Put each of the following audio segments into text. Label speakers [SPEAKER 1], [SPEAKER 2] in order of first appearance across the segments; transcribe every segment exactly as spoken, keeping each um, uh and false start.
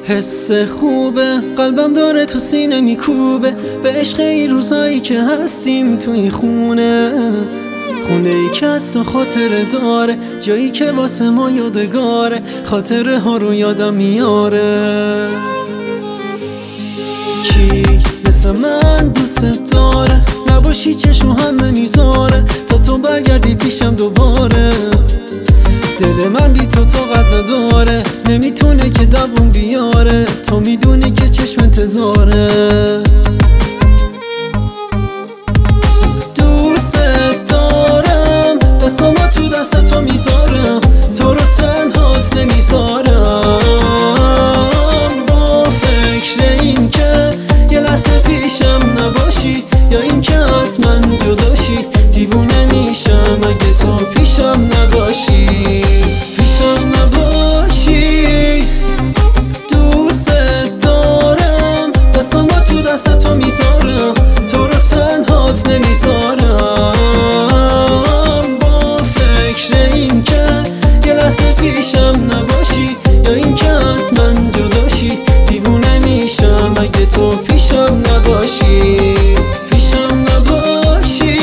[SPEAKER 1] حس خوبه قلبم داره تو سینه میکوبه به عشق این روزایی که هستیم تو این خونه خونه ای که از تو خاطره داره جایی که واسه ما یادگاره خاطره ها رو یادم میاره کی مثل من دوست داره نباشی چشم همه میذاره تا تو برگردی پیشم دوباره دل من بی تو طاقت نداره نمیتونه که دووم بیاره تو میدونی که چشم انتظاره دوست دارم دستامو تو دست تو میذارم تو رو تنهات نمیذارم با فکر این که یه لحظه پیشم نباشی یا این که از من جداشی دیوونه میشم اگه تو پیشم نباشی پیشم نباشی دوست دارم دستامو تو دست تو میذارم تو رو تنهات نمیذارم با فکر این که یه لحظه پیشم نباشی یا این که از من جداشی دیوونه میشم اگه تو پیشم نباشی پیشم نباشی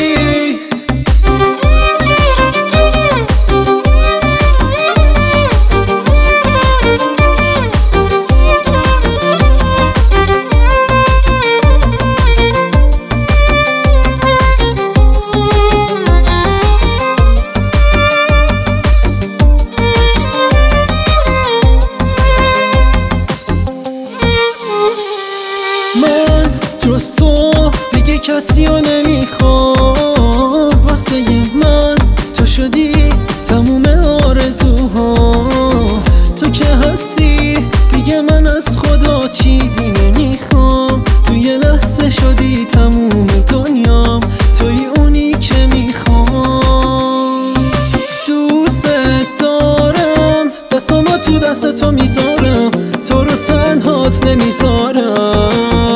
[SPEAKER 1] من جز تو دیگه کسی رو نمیخوام واسه من تو شدی تموم آرزوها تو که هستی دیگه من از خدا چیزی نمیخوام تو یه لحظه شدی تموم دنیام توی اونی که میخوام دوست دارم دستامو تو دست تو میذارم تو رو تنهات نمیذارم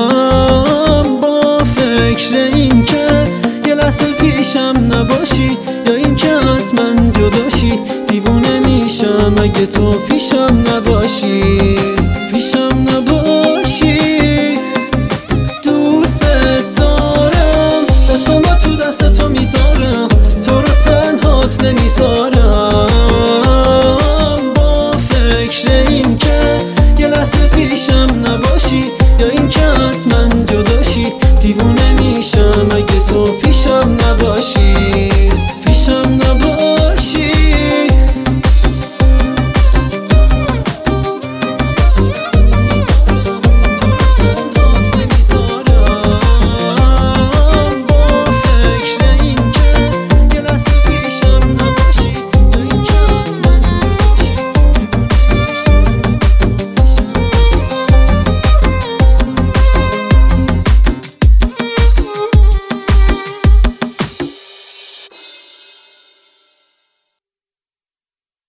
[SPEAKER 1] با فکر این که یه لحظه پیشم نباشی یا این که از من جداشی دیوونه میشم اگه تو پیشم نباشی پیشم نباشی دوست دارم دستامو تو دست تو میذارم